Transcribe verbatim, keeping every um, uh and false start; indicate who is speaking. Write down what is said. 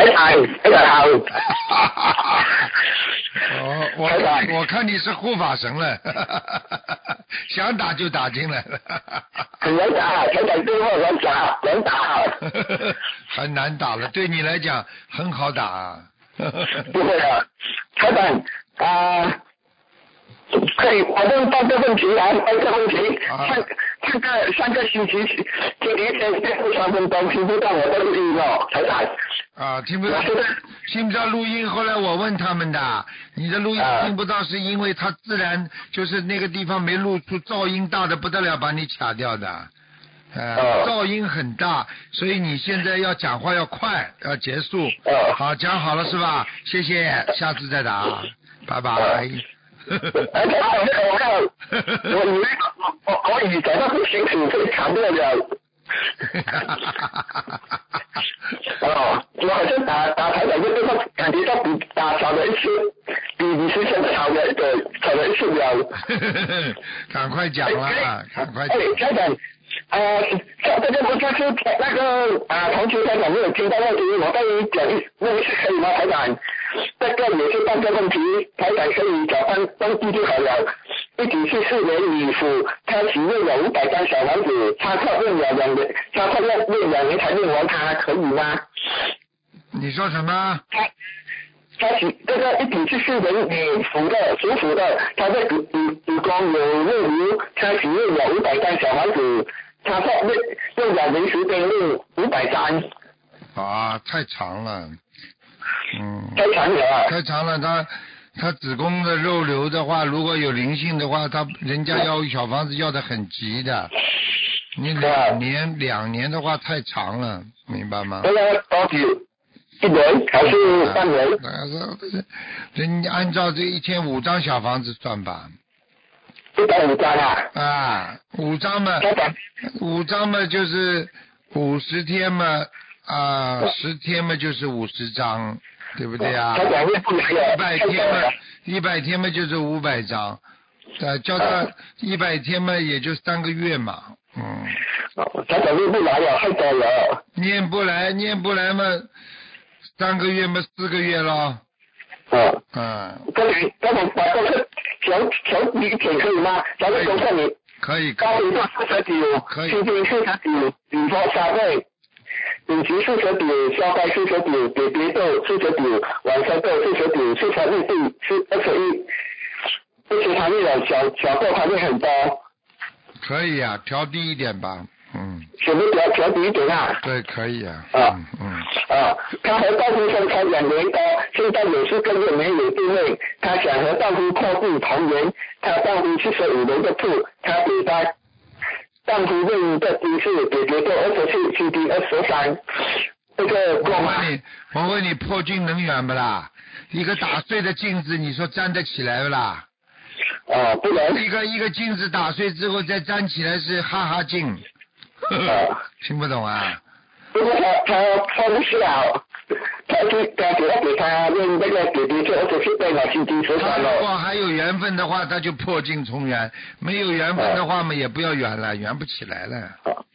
Speaker 1: 台台长好。
Speaker 2: 哦，我我看你是护法神了，想打就打进来了。
Speaker 1: 很难打，台长对我难打，难打。
Speaker 2: 很难打了，对你来讲很好打啊。
Speaker 1: 不会啊，台长啊。呃可以，我问三个问题啊，三个问题。
Speaker 2: 啊、
Speaker 1: 上上个上个星期前一天最后三分钟听不到我的录音哦，台长。
Speaker 2: 啊，听不到，听不到录音。后来我问他们的，你的录音听不到，是因为它自然就是那个地方没录出噪音大的不得了，把你卡掉的。呃，噪音很大，所以你现在要讲话要快，要结束。好，讲好了是吧？谢谢，下次再打，拜拜。
Speaker 1: 而且我我我我以为我我以讲到不清楚被砍掉了。哦，我好像打打台长这个话，感觉到比打少了一次，比你之前少了一个少了一次了。
Speaker 2: 赶快讲啦，赶快讲。
Speaker 1: 哎，台长。呃，这这个我这次那个啊，同学台长没有听到问题，我再讲一问一次可以吗？台长，这个也是半个问题，台长可以讲半半句就好了。一九七四年女府开始念了五百张小房子，他靠念了两年，他靠念念两年才念完，他可以吗？
Speaker 2: 你说什么？
Speaker 1: 他开始这个一九七四年女府的属虎的，他在主主主公有任务，开始念了五百张小房子。他说用用两年时间用五百张。
Speaker 2: 啊，太长了，嗯。
Speaker 1: 太长了。
Speaker 2: 太长了，他他子宫的肉瘤的话，如果有灵性的话，他人家要小房子要的很急的。你两年两年的话太长了，明白吗？
Speaker 1: 这个多久？一年还是半年？
Speaker 2: 人家按照这一天五张小房子算吧。
Speaker 1: 一百五张啊！
Speaker 2: 啊，五张嘛，五张嘛就是五十天嘛，啊，十天嘛就是五十张，对不对啊？一百天嘛，一百天嘛就是五百张，呃，叫他一百天嘛也就三个月嘛，嗯。
Speaker 1: 他讲念不来了，太多了。
Speaker 2: 念不来，念不来嘛，三个月嘛四个月咯。
Speaker 1: 嗯。
Speaker 2: 嗯。
Speaker 1: 跟你跟我把这个调调你点可以吗？咱们都看你。
Speaker 2: 可以。
Speaker 1: 高频到四十九，
Speaker 2: 可以。
Speaker 1: 心经四十九，引发三倍，引擎四十九，消灾四十九，给别豆四十九，晚上豆四十九，四十一度是二十一，而且它那种小小豆它会很多。
Speaker 2: 可以啊，调低一点吧。嗯，
Speaker 1: 全部调调低一点啊。
Speaker 2: 对，可以啊。
Speaker 1: 啊
Speaker 2: 嗯嗯。
Speaker 1: 啊，他和丈夫分开两年多，现在有四个月没有定位。她想和丈夫破镜重圆，她丈夫七十五年的兔，她给她丈夫问的金是给别个二十四 C D 二十三，这个
Speaker 2: 我问你，我问你破镜能圆不啦？一个打碎的镜子，你说站得起来不啦？
Speaker 1: 啊，不能。
Speaker 2: 一个一个镜子打碎之后再站起来是哈哈镜。
Speaker 1: 啊，
Speaker 2: 听不懂啊？
Speaker 1: 不过他他他不是啊，他就他只要给他用那个给别就二十四倍了，心经十三了。
Speaker 2: 如果还有缘分的话，他就破镜重圆；没有缘分的话嘛，也不要圆了，圆不起来了。